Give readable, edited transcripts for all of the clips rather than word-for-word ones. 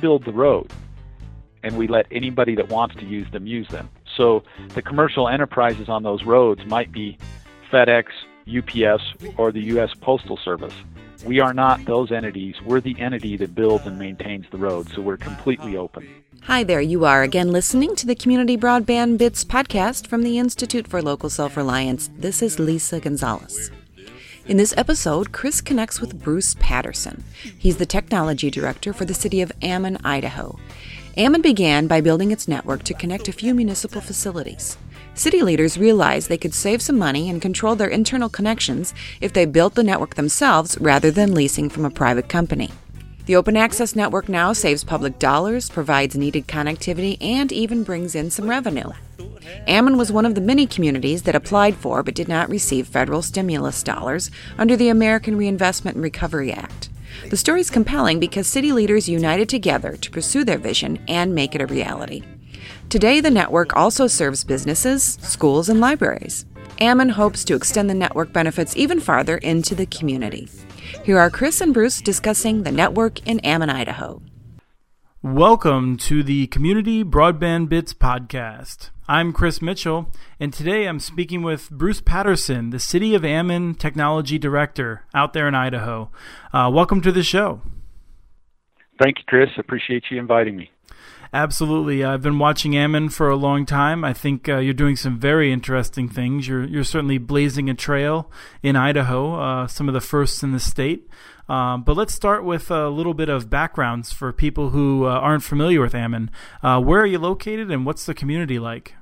build the road, and we let anybody that wants to use them use them. So the commercial enterprises on those roads might be FedEx, UPS, or the U.S. Postal Service. We are not those entities. We're the entity that builds and maintains the road, so we're completely open. Hi there, you are again listening to the Community Broadband Bits podcast from the Institute for Local Self-Reliance. This is Lisa Gonzalez. In this episode, Chris connects with Bruce Patterson. He's the technology director for the city of Ammon, Idaho. Ammon began by building its network to connect a few municipal facilities. City leaders realized they could save some money and control their internal connections if they built the network themselves rather than leasing from a private company. The open access network now saves public dollars, provides needed connectivity, and even brings in some revenue. Ammon was one of the many communities that applied for but did not receive federal stimulus dollars under the American Reinvestment and Recovery Act. The story is compelling because city leaders united together to pursue their vision and make it a reality. Today, the network also serves businesses, schools, and libraries. Ammon hopes to extend the network benefits even farther into the community. Here are Chris and Bruce discussing the network in Ammon, Idaho. Welcome to the Community Broadband Bits podcast. I'm Chris Mitchell, and today I'm speaking with Bruce Patterson, the City of Ammon Technology Director out there in Idaho. Welcome to the show. Thank you, Chris. Appreciate you inviting me. Absolutely. I've been watching Ammon for a long time. I think you're doing some very interesting things. You're certainly blazing a trail in Idaho, some of the firsts in the state. But let's start with a little bit of backgrounds for people who aren't familiar with Ammon. Where are you located and what's the community like?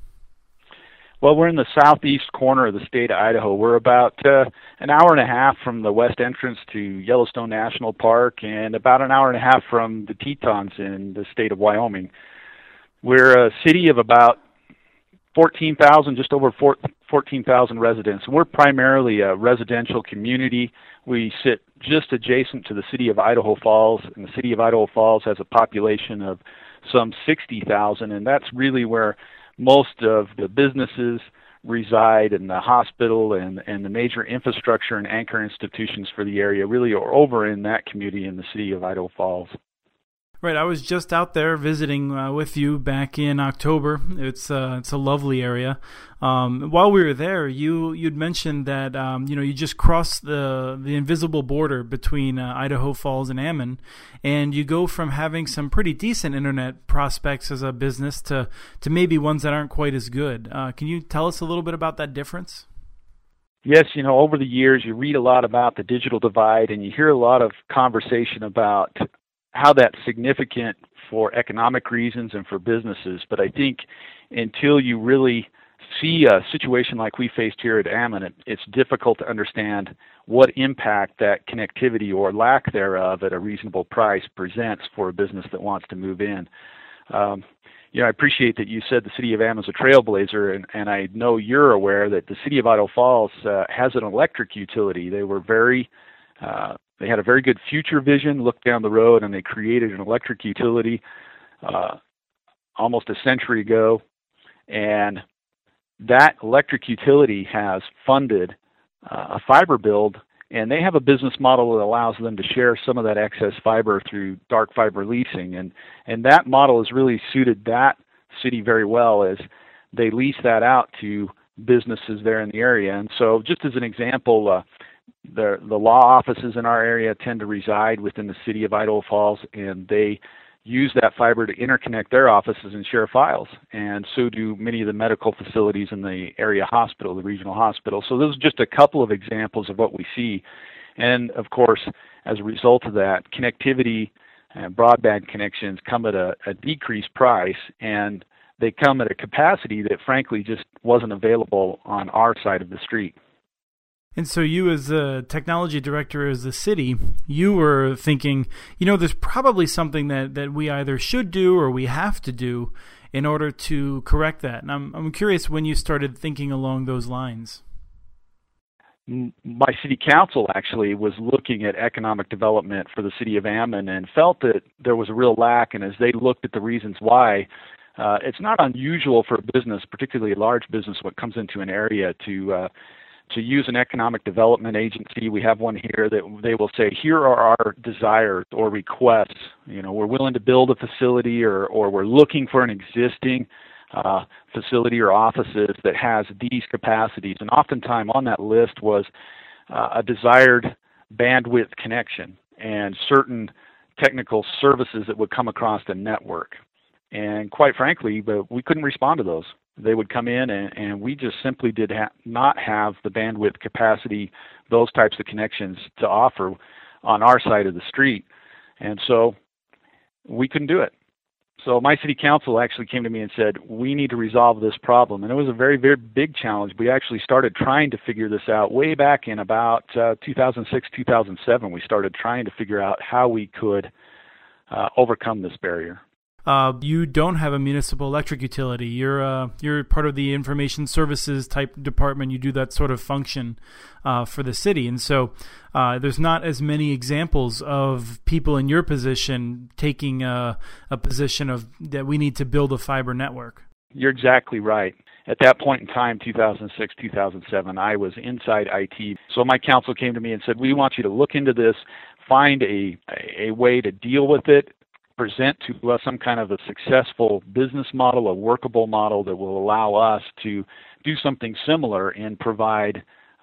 Well, we're in the southeast corner of the state of Idaho. We're about an hour and a half from the west entrance to Yellowstone National Park and about an hour and a half from the Tetons in the state of Wyoming. We're a city of about 14,000, just over 14,000 residents. We're primarily a residential community. We sit just adjacent to the city of Idaho Falls, and the city of Idaho Falls has a population of some 60,000, and that's really where most of the businesses reside, and the hospital and the major infrastructure and anchor institutions for the area really are over in that community in the city of Idaho Falls. Right, I was just out there visiting with you back in October. It's a lovely area. While we were there, you'd mentioned that you just crossed the invisible border between Idaho Falls and Ammon, and you go from having some pretty decent internet prospects as a business to maybe ones that aren't quite as good. Can you tell us a little bit about that difference? Yes, over the years you read a lot about the digital divide, and you hear a lot of conversation about how that's significant for economic reasons and for businesses. But I think until you really see a situation like we faced here at Ammon, it's difficult to understand what impact that connectivity or lack thereof at a reasonable price presents for a business that wants to move in. I appreciate that you said the city of Ammon is a trailblazer, and I know you're aware that the city of Idaho Falls has an electric utility. They were they had a very good future vision, looked down the road, and they created an electric utility almost a century ago. And that electric utility has funded a fiber build, and they have a business model that allows them to share some of that excess fiber through dark fiber leasing. And that model has really suited that city very well, as they lease that out to businesses there in the area. And so just as an example, the law offices in our area tend to reside within the city of Idaho Falls, and they use that fiber to interconnect their offices and share files. And so do many of the medical facilities in the area hospital, the regional hospital. So those are just a couple of examples of what we see. And of course, as a result of that, connectivity and broadband connections come at a decreased price, and they come at a capacity that frankly just wasn't available on our side of the street. And so you, as a technology director as the city, you were thinking, there's probably something that we either should do or we have to do in order to correct that. And I'm curious when you started thinking along those lines. My city council actually was looking at economic development for the city of Ammon and felt that there was a real lack. And as they looked at the reasons why, it's not unusual for a business, particularly a large business, what comes into an area to to use an economic development agency. We have one here that they will say, here are our desires or requests. We're willing to build a facility, or we're looking for an existing facility or offices that has these capacities. And oftentimes on that list was a desired bandwidth connection and certain technical services that would come across the network. And quite frankly, we couldn't respond to those. They would come in, and we just simply did not have the bandwidth capacity, those types of connections to offer on our side of the street. And so we couldn't do it. So my city council actually came to me and said, we need to resolve this problem. And it was a very, very big challenge. We actually started trying to figure this out way back in about 2006, 2007. We started trying to figure out how we could overcome this barrier. You don't have a municipal electric utility. You're part of the information services type department. You do that sort of function for the city, and so there's not as many examples of people in your position taking a position of that we need to build a fiber network. You're exactly right. At that point in time, 2006, 2007, I was inside IT. So my council came to me and said, we want you to look into this, find a way to deal with it, present to us some kind of a successful business model, a workable model that will allow us to do something similar and provide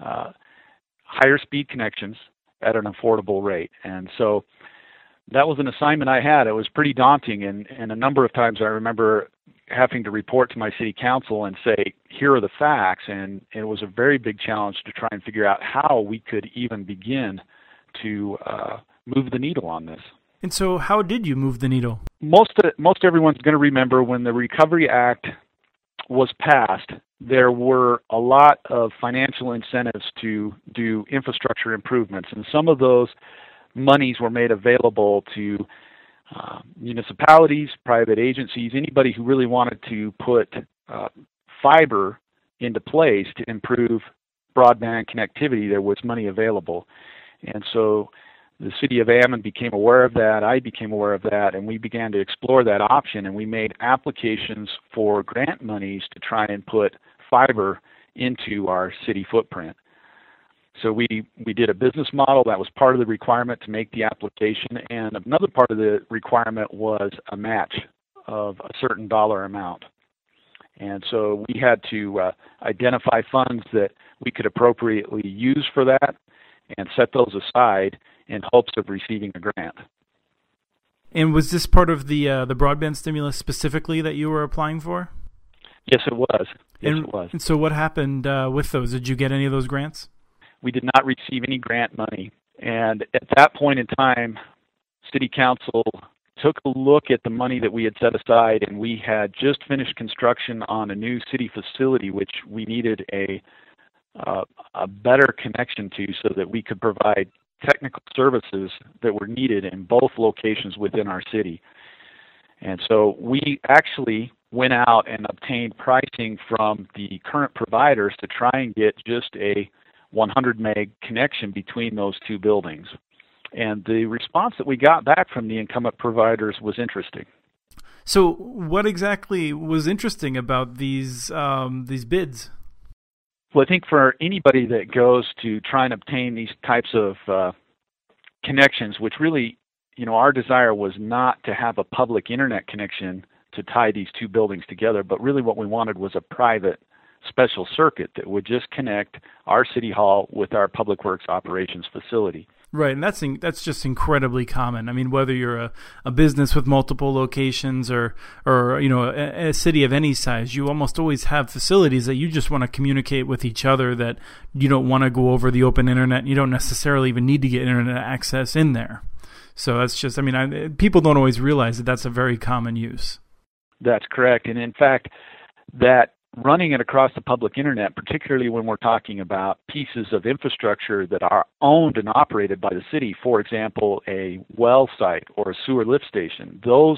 higher speed connections at an affordable rate. And so that was an assignment I had. It was pretty daunting, and a number of times I remember having to report to my city council and say, here are the facts, and it was a very big challenge to try and figure out how we could even begin to move the needle on this. And so how did you move the needle? Most everyone's going to remember when the Recovery Act was passed, there were a lot of financial incentives to do infrastructure improvements. And some of those monies were made available to municipalities, private agencies, anybody who really wanted to put fiber into place to improve broadband connectivity. There was money available. And so the city of Ammon became aware of that, I became aware of that, and we began to explore that option, and we made applications for grant monies to try and put fiber into our city footprint. So we did a business model. That was part of the requirement to make the application, and another part of the requirement was a match of a certain dollar amount. And so we had to identify funds that we could appropriately use for that and set those aside in hopes of receiving a grant. And was this part of the broadband stimulus specifically that you were applying for? Yes, it was. It was. And so what happened with those? Did you get any of those grants? We did not receive any grant money. And at that point in time, City Council took a look at the money that we had set aside, and we had just finished construction on a new city facility, which we needed a better connection to so that we could provide technical services that were needed in both locations within our city. And so we actually went out and obtained pricing from the current providers to try and get just a 100 meg connection between those two buildings. And the response that we got back from the incumbent providers was interesting. So what exactly was interesting about these bids? Well, I think for anybody that goes to try and obtain these types of connections, which really, our desire was not to have a public internet connection to tie these two buildings together, but really what we wanted was a private special circuit that would just connect our city hall with our public works operations facility. Right, and that's just incredibly common. I mean, whether you're a business with multiple locations or a city of any size, you almost always have facilities that you just want to communicate with each other, that you don't want to go over the open internet. You don't necessarily even need to get internet access in there. So that's just, people don't always realize that that's a very common use. That's correct. And in fact, that running it across the public internet, particularly when we're talking about pieces of infrastructure that are owned and operated by the city, for example, a well site or a sewer lift station, those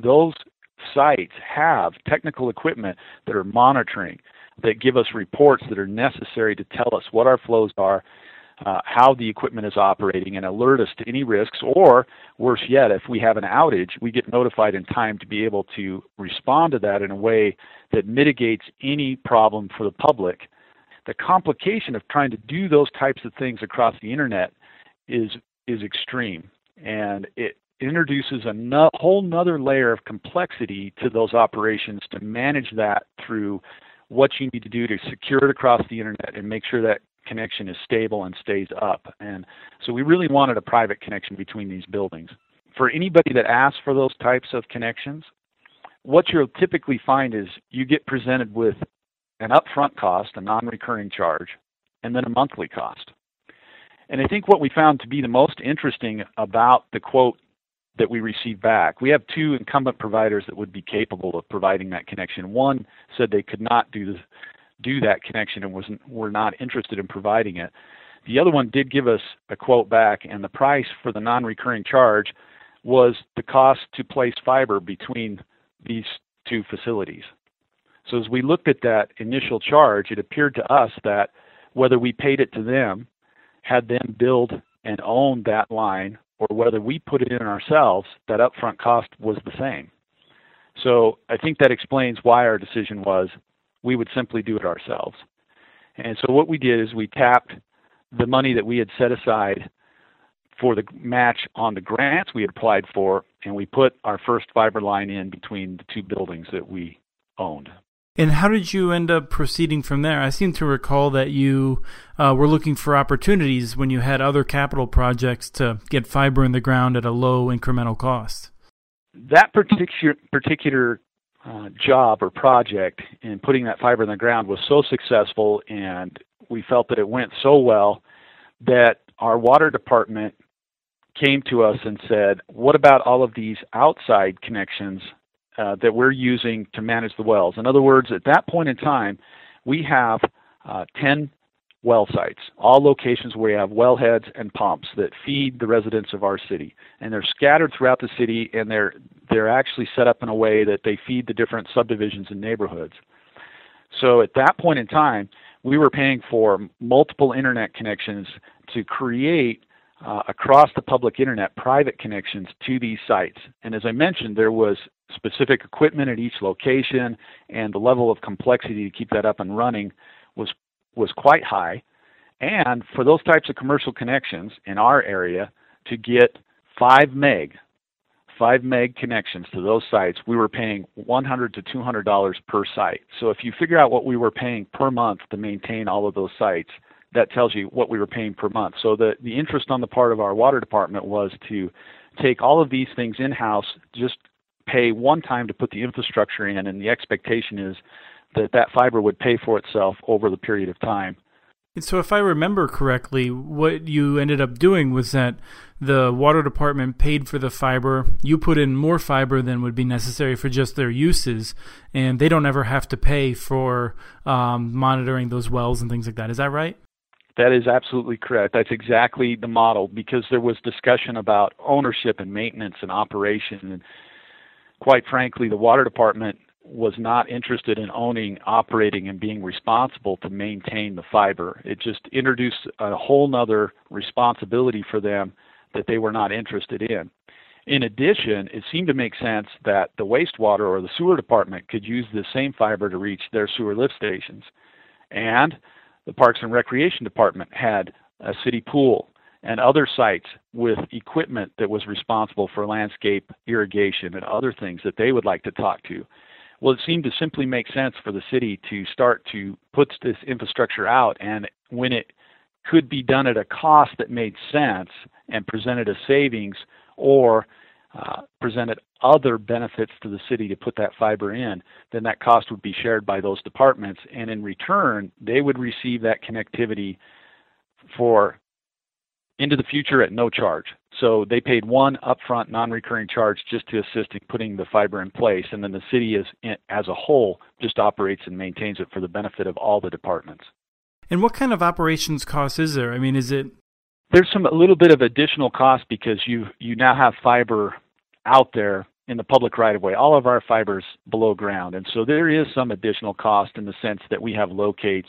sites have technical equipment that are monitoring, that give us reports that are necessary to tell us what our flows are, how the equipment is operating, and alert us to any risks, or worse yet, if we have an outage, we get notified in time to be able to respond to that in a way that mitigates any problem for the public the complication of trying to do those types of things across the internet is extreme, and it introduces a whole nother layer of complexity to those operations to manage that through what you need to do to secure it across the internet and make sure that connection is stable and stays up. And so we really wanted a private connection between these buildings. For anybody that asks for those types of connections, what you'll typically find is you get presented with an upfront cost, a non-recurring charge, and then a monthly cost. And I think what we found to be the most interesting about the quote that we received back, we have two incumbent providers that would be capable of providing that connection. One said they could not do that connection and were not interested in providing it. The other one did give us a quote back, and the price for the non-recurring charge was the cost to place fiber between these two facilities. So as we looked at that initial charge, it appeared to us that whether we paid it to them, had them build and own that line, or whether we put it in ourselves, that upfront cost was the same. So I think that explains why our decision was we would simply do it ourselves. And so what we did is we tapped the money that we had set aside for the match on the grants we had applied for, and we put our first fiber line in between the two buildings that we owned. And how did you end up proceeding from there? I seem to recall that you were looking for opportunities when you had other capital projects to get fiber in the ground at a low incremental cost. That particular job or project in putting that fiber in the ground was so successful, and we felt that it went so well that our water department came to us and said, what about all of these outside connections that we're using to manage the wells? In other words, at that point in time, we have 10 well sites, all locations where we have wellheads and pumps that feed the residents of our city. And they're scattered throughout the city, and they're actually set up in a way that they feed the different subdivisions and neighborhoods. So at that point in time, we were paying for multiple internet connections to create across the public internet private connections to these sites. And as I mentioned, there was specific equipment at each location, and the level of complexity to keep that up and running was quite high. And for those types of commercial connections in our area, to get 5 meg connections to those sites, we were paying $100 to $200 per site. So if you figure out what we were paying per month to maintain all of those sites, that tells you what we were paying per month. So the interest on the part of our water department was to take all of these things in-house, just pay one time to put the infrastructure in, and the expectation is that fiber would pay for itself over the period of time. So if I remember correctly, what you ended up doing was that the water department paid for the fiber, you put in more fiber than would be necessary for just their uses, and they don't ever have to pay for monitoring those wells and things like that. Is that right? That is absolutely correct. That's exactly the model, because there was discussion about ownership and maintenance and operation. And quite frankly, the water department was not interested in owning, operating, and being responsible to maintain the fiber. It just introduced a whole nother responsibility for them that they were not interested in. In addition, it seemed to make sense that the wastewater or the sewer department could use the same fiber to reach their sewer lift stations. And the Parks and Recreation Department had a city pool and other sites with equipment that was responsible for landscape irrigation and other things that they would like to talk to. Well, it seemed to simply make sense for the city to start to put this infrastructure out, and when it could be done at a cost that made sense and presented a savings or presented other benefits to the city to put that fiber in, then that cost would be shared by those departments, and in return, they would receive that connectivity for into the future at no charge. So they paid one upfront non-recurring charge just to assist in putting the fiber in place, and then the city as a whole just operates and maintains it for the benefit of all the departments. And what kind of operations cost is there? I mean, is it... There's a little bit of additional cost because you now have fiber out there in the public right-of-way. All of our fiber's below ground, and so there is some additional cost in the sense that we have locates.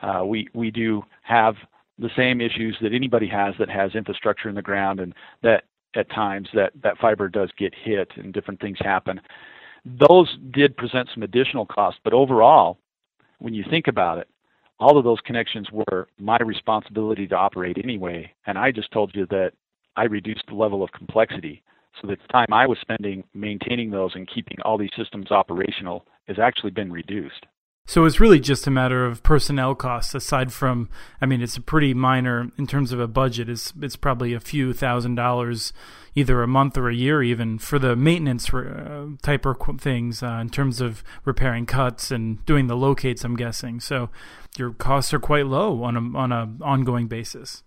We do have the same issues that anybody has that has infrastructure in the ground, and that at times that fiber does get hit and different things happen. Those did present some additional costs, but overall, when you think about it, all of those connections were my responsibility to operate anyway, and I just told you that I reduced the level of complexity. So the time I was spending maintaining those and keeping all these systems operational has actually been reduced. So it's really just a matter of personnel costs, aside from, I mean, it's a pretty minor in terms of a budget. It's probably a few $1,000s, either a month or a year even, for the maintenance type of things in terms of repairing cuts and doing the locates, I'm guessing. So your costs are quite low on a ongoing basis.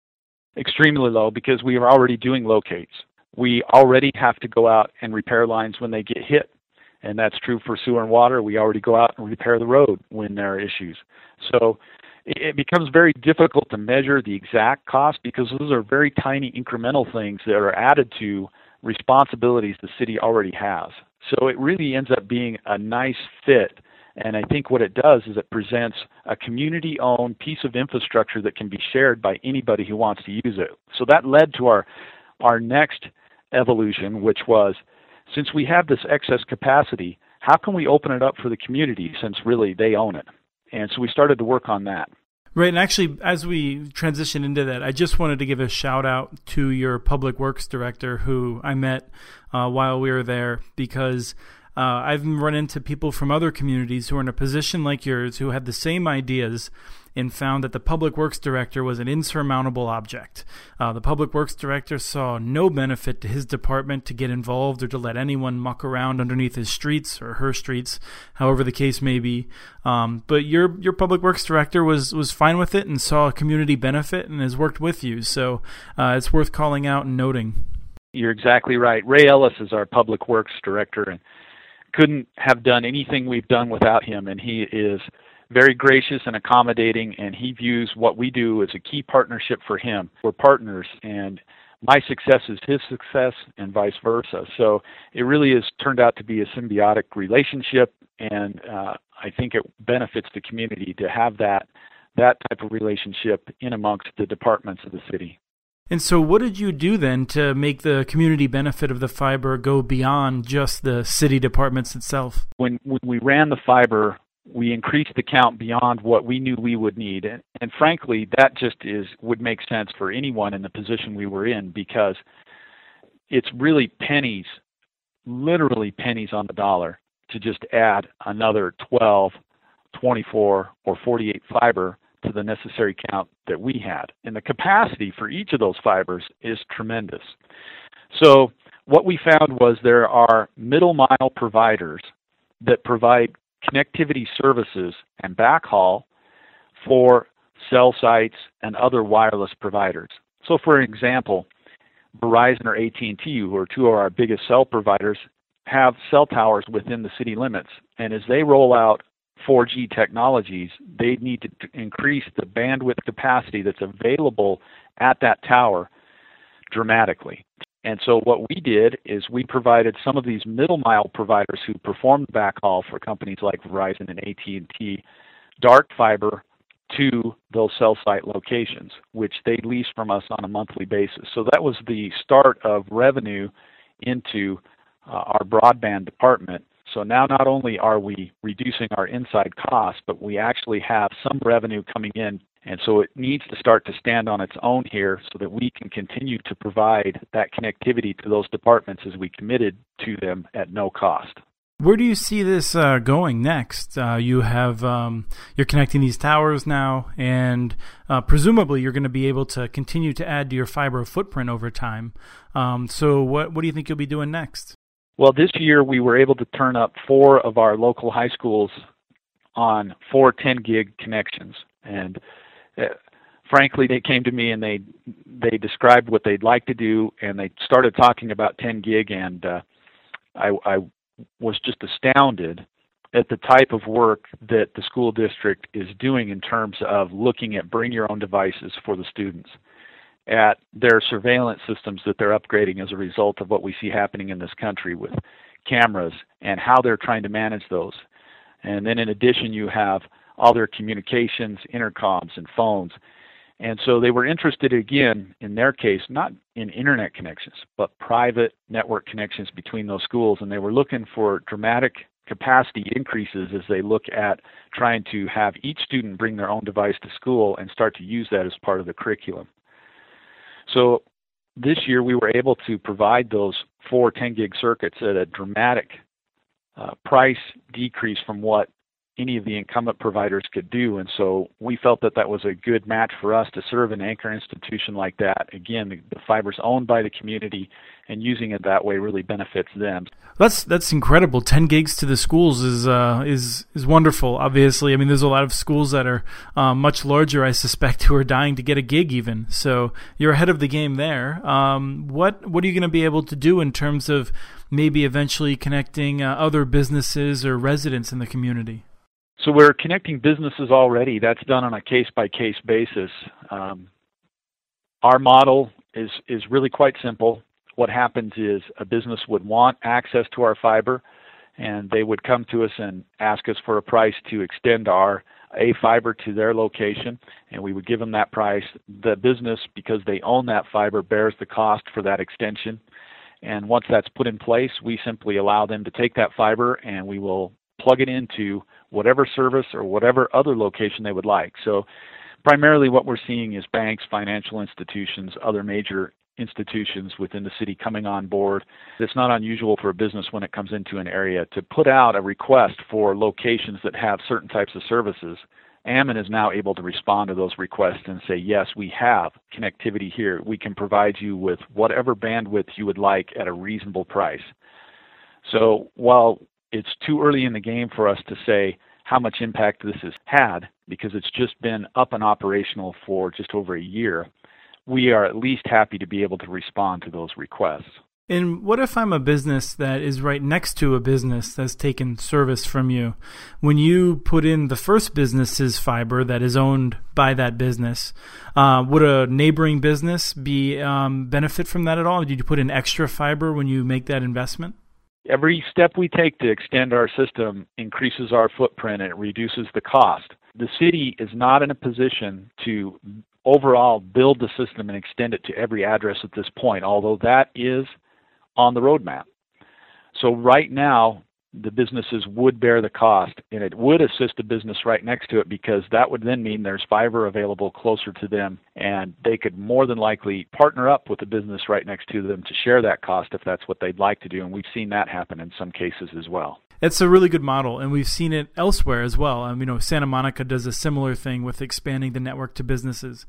Extremely low, because we are already doing locates. We already have to go out and repair lines when they get hit. And that's true for sewer and water. We already go out and repair the road when there are issues. So it becomes very difficult to measure the exact cost, because those are very tiny incremental things that are added to responsibilities the city already has. So it really ends up being a nice fit. And I think what it does is it presents a community-owned piece of infrastructure that can be shared by anybody who wants to use it. So that led to our next evolution, which was, since we have this excess capacity, how can we open it up for the community, since really they own it? And so we started to work on that. Right, and actually, as we transition into that, I just wanted to give a shout out to your public works director, who I met while we were there, because I've run into people from other communities who are in a position like yours, who had the same ideas and found that the public works director was an insurmountable object. The public works director saw no benefit to his department to get involved or to let anyone muck around underneath his streets or her streets, however the case may be. But your public works director was fine with it and saw a community benefit and has worked with you. So it's worth calling out and noting. You're exactly right. Ray Ellis is our public works director, and couldn't have done anything we've done without him. And he is very gracious and accommodating, and he views what we do as a key partnership for him. We're partners, and my success is his success and vice versa. So it really has turned out to be a symbiotic relationship, and I think it benefits the community to have that type of relationship in amongst the departments of the city. And so what did you do then to make the community benefit of the fiber go beyond just the city departments itself? When we ran the fiber, we increased the count beyond what we knew we would need. And frankly, that just would make sense for anyone in the position we were in, because it's really pennies, literally pennies on the dollar, to just add another 12, 24, or 48 fiber to the necessary count that we had. And the capacity for each of those fibers is tremendous. So what we found was there are middle mile providers that provide connectivity services and backhaul for cell sites and other wireless providers. So for example, Verizon or AT&T, who are two of our biggest cell providers, have cell towers within the city limits. And as they roll out 4G technologies, they need to increase the bandwidth capacity that's available at that tower dramatically. And so what we did is we provided some of these middle mile providers who perform the backhaul for companies like Verizon and AT&T dark fiber to those cell site locations, which they lease from us on a monthly basis. So that was the start of revenue into our broadband department. So now not only are we reducing our inside costs, but we actually have some revenue coming in. And so it needs to start to stand on its own here so that we can continue to provide that connectivity to those departments as we committed to them at no cost. Where do you see this going next? You have you're connecting these towers now, and presumably you're going to be able to continue to add to your fiber footprint over time. So what do you think you'll be doing next? Well, this year we were able to turn up 4 of our local high schools on 4 10-gig connections. And frankly, they came to me and they described what they'd like to do, and they started talking about 10 gig, and I was just astounded at the type of work that the school district is doing in terms of looking at bring your own devices for the students, at their surveillance systems that they're upgrading as a result of what we see happening in this country with cameras and how they're trying to manage those. And then in addition, you have all their communications, intercoms, and phones. And so they were interested, again, in their case, not in internet connections, but private network connections between those schools. And they were looking for dramatic capacity increases as they look at trying to have each student bring their own device to school and start to use that as part of the curriculum. So this year we were able to provide those 4 10-gig circuits at a dramatic price decrease from what any of the incumbent providers could do, and so we felt that that was a good match for us to serve an anchor institution like that. Again, the fiber's owned by the community, and using it that way really benefits them. That's incredible. 10 gigs to the schools is wonderful. Obviously, I mean, there's a lot of schools that are much larger, I suspect, who are dying to get a gig even. So you're ahead of the game there. What are you going to be able to do in terms of maybe eventually connecting other businesses or residents in the community? So we're connecting businesses already. That's done on a case-by-case basis. Our model is really quite simple. What happens is a business would want access to our fiber, and they would come to us and ask us for a price to extend our fiber to their location, and we would give them that price. The business, because they own that fiber, bears the cost for that extension. And once that's put in place, we simply allow them to take that fiber and we will plug it into whatever service or whatever other location they would like. So primarily what we're seeing is banks, financial institutions, other major institutions within the city coming on board. It's not unusual for a business when it comes into an area to put out a request for locations that have certain types of services. Ammon is now able to respond to those requests and say, yes, we have connectivity here. We can provide you with whatever bandwidth you would like at a reasonable price. So while it's too early in the game for us to say how much impact this has had, because it's just been up and operational for just over a year, we are at least happy to be able to respond to those requests. And what if I'm a business that is right next to a business that's taken service from you? When you put in the first business's fiber that is owned by that business, would a neighboring business be benefit from that at all? Did you put in extra fiber when you make that investment? Every step we take to extend our system increases our footprint and it reduces the cost. The city is not in a position to overall build the system and extend it to every address at this point, although that is on the roadmap. So right now, the businesses would bear the cost, and it would assist a business right next to it, because that would then mean there's fiber available closer to them, and they could more than likely partner up with the business right next to them to share that cost if that's what they'd like to do, and we've seen that happen in some cases as well. It's a really good model, and we've seen it elsewhere as well. Santa Monica does a similar thing with expanding the network to businesses.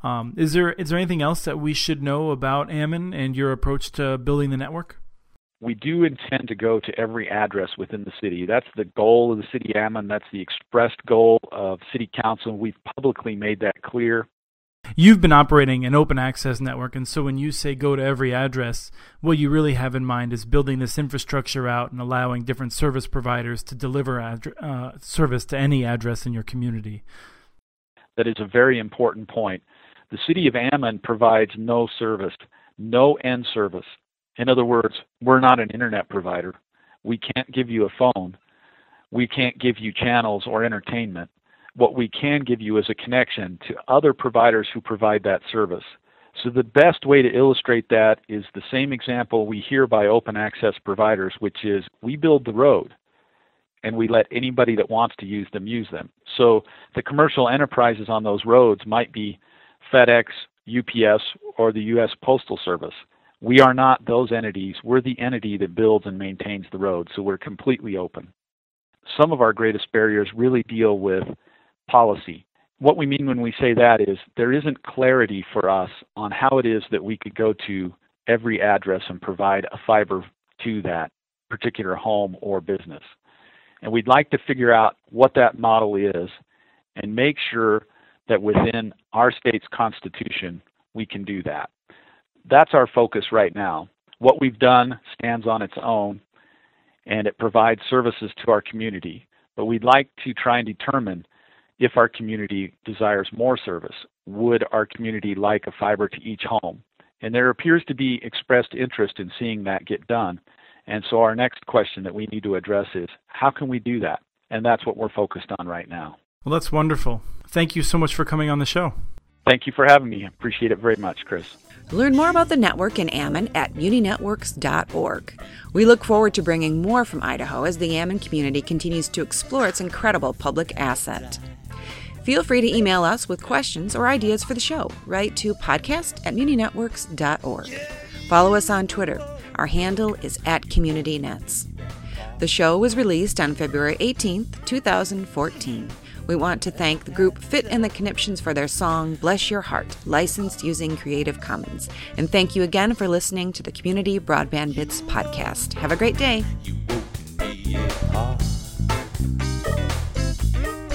Is there anything else that we should know about Ammon and your approach to building the network? We do intend to go to every address within the city. That's the goal of the City of Ammon. That's the expressed goal of City Council. We've publicly made that clear. You've been operating an open access network, and so when you say go to every address, what you really have in mind is building this infrastructure out and allowing different service providers to deliver service to any address in your community. That is a very important point. The City of Ammon provides no service, no end service. In other words, we're not an internet provider. We can't give you a phone. We can't give you channels or entertainment. What we can give you is a connection to other providers who provide that service. So the best way to illustrate that is the same example we hear by open access providers, which is we build the road and we let anybody that wants to use them use them. So the commercial enterprises on those roads might be FedEx, UPS, or the U.S. Postal Service. We are not those entities. We're the entity that builds and maintains the road, so we're completely open. Some of our greatest barriers really deal with policy. What we mean when we say that is there isn't clarity for us on how it is that we could go to every address and provide a fiber to that particular home or business. And we'd like to figure out what that model is and make sure that within our state's constitution we can do that. That's our focus right now. What we've done stands on its own, and it provides services to our community. But we'd like to try and determine if our community desires more service. Would our community like a fiber to each home? And there appears to be expressed interest in seeing that get done. And so our next question that we need to address is, how can we do that? And that's what we're focused on right now. Well, that's wonderful. Thank you so much for coming on the show. Thank you for having me. I appreciate it very much, Chris. Learn more about the network in Ammon at muninetworks.org. We look forward to bringing more from Idaho as the Ammon community continues to explore its incredible public asset. Feel free to email us with questions or ideas for the show. Write to podcast@muninetworks.org. Follow us on Twitter. Our handle is @CommunityNets. The show was released on February 18th, 2014. We want to thank the group Fit and the Conniptions for their song, Bless Your Heart, licensed using Creative Commons. And thank you again for listening to the Community Broadband Bits podcast. Have a great day.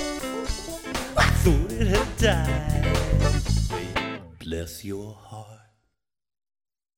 I thought it had died. Bless your heart.